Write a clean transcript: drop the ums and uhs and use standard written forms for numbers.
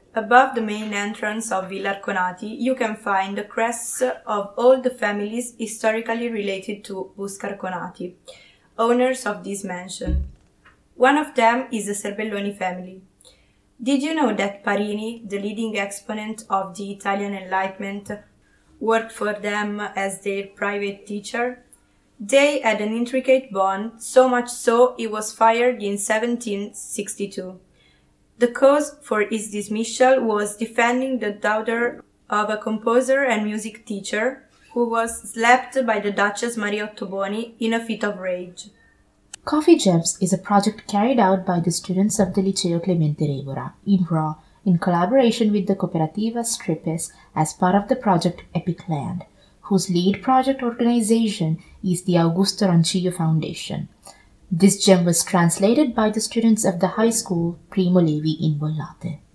Above the main entrance of Villa Arconati, you can find the crests of all the families historically related to Buscarconati, owners of this mansion. One of them is the Serbelloni family. Did you know that Parini, the leading exponent of the Italian Enlightenment, worked for them as their private teacher? They had an intricate bond, so much so he was fired in 1762. The cause for his dismissal was defending the daughter of a composer and music teacher who was slapped by the Duchess Maria Ottoboni in a fit of rage. Coffee Gems is a project carried out by the students of the Liceo Clemente Revora in Rho in collaboration with the Cooperativa Stripes as part of the project Epic Land, whose lead project organization is the Augusto Rancilio Foundation. This gem was translated by the students of the high school Primo Levi in Bollate.